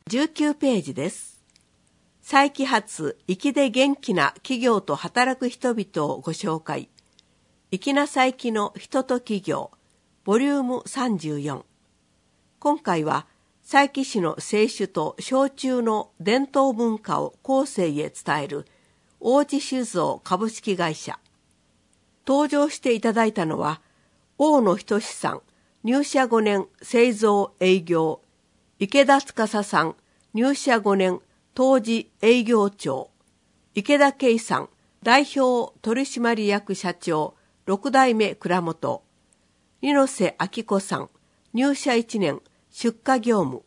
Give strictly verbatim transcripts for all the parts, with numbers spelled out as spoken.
じゅうきゅうページです。再起発、粋で元気な企業と働く人々をご紹介。粋な再起の人と企業、ボリュームさんじゅうよん。今回は、佐伯市の清酒と焼酎の伝統文化を後世へ伝える王子酒造株式会社。登場していただいたのは、大野仁さん、入社ごねん製造営業、池田司さん、入社ごねん当時営業長、池田圭さん、代表取締役社長、六代目蔵元、猪瀬明子さん、入社いちねん出荷業務。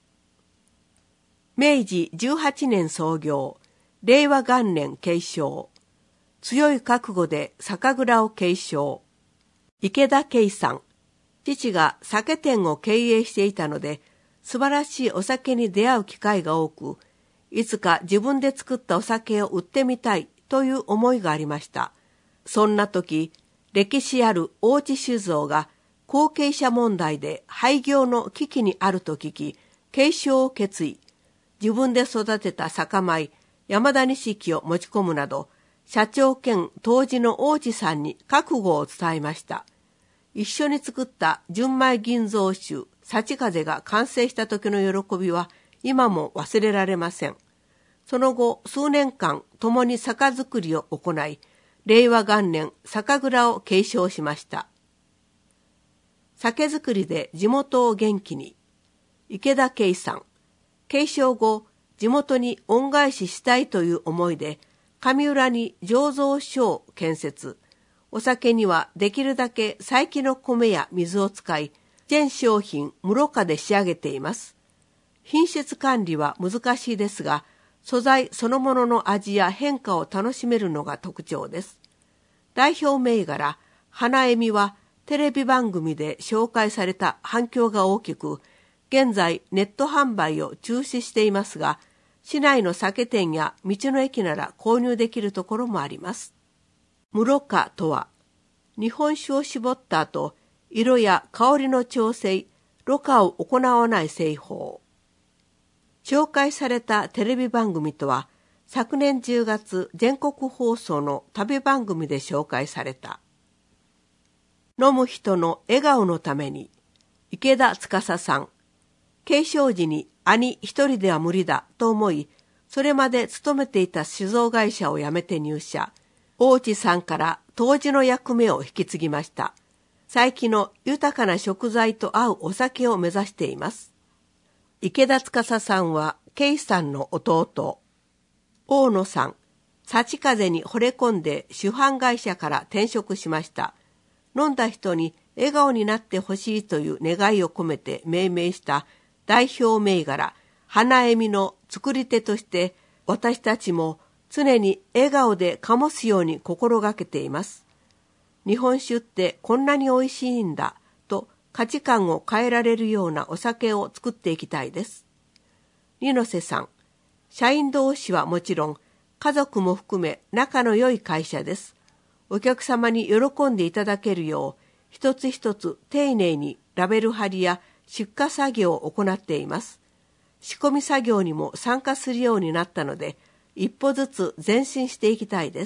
明治じゅうはちねん創業、令和元年継承。強い覚悟で酒蔵を継承。池田圭さん。父が酒店を経営していたので、素晴らしいお酒に出会う機会が多く、いつか自分で作ったお酒を売ってみたいという思いがありました。そんな時、歴史ある大地酒造が後継者問題で廃業の危機にあると聞き、継承を決意。自分で育てた酒米、山田錦を持ち込むなど、社長兼当時の王子さんに覚悟を伝えました。一緒に作った純米吟醸酒、幸風が完成した時の喜びは今も忘れられません。その後、数年間共に酒造りを行い、令和元年酒蔵を継承しました。酒造りで地元を元気に。池田圭さん。継承後、地元に恩返ししたいという思いで、上浦に醸造所を建設。お酒にはできるだけ最貴の米や水を使い、全商品無濾過で仕上げています。品質管理は難しいですが、素材そのものの味や変化を楽しめるのが特徴です。代表銘柄、花恵美はテレビ番組で紹介された反響が大きく、現在ネット販売を中止していますが、市内の酒店や道の駅なら購入できるところもあります。無濾過とは、日本酒を絞った後、色や香りの調整、濾過を行わない製法。紹介されたテレビ番組とは、昨年じゅうがつ全国放送の旅番組で紹介された。飲む人の笑顔のために、池田司さん。継承時に兄一人では無理だと思い、それまで勤めていた酒造会社を辞めて入社。大地さんから杜氏の役目を引き継ぎました。最近の豊かな食材と合うお酒を目指しています。池田司さんは圭さんの弟。大野さん、幸風に惚れ込んで主販会社から転職しました。飲んだ人に笑顔になってほしいという願いを込めて命名した代表銘柄、花恵美の作り手として、私たちも常に笑顔で醸すように心がけています。日本酒ってこんなに美味しいんだと価値観を変えられるようなお酒を作っていきたいです。猪瀬さん、社員同士はもちろん家族も含め仲の良い会社です。お客様に喜んでいただけるよう一つ一つ丁寧にラベル貼りや出荷作業を行っています。仕込み作業にも参加するようになったので、一歩ずつ前進していきたいです。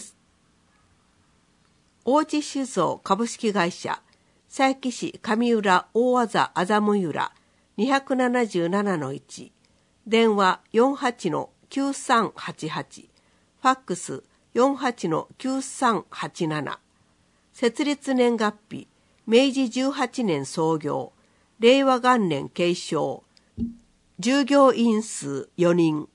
王子酒造株式会社、佐伯市上浦大字あざむ浦 にーななななのいち、電話 よんはちのきゅうさんはちはち、ファックス よんはちのきゅうさんはちなな、設立年月日、明治じゅうはちねん創業、令和元年継承、従業員数よにん。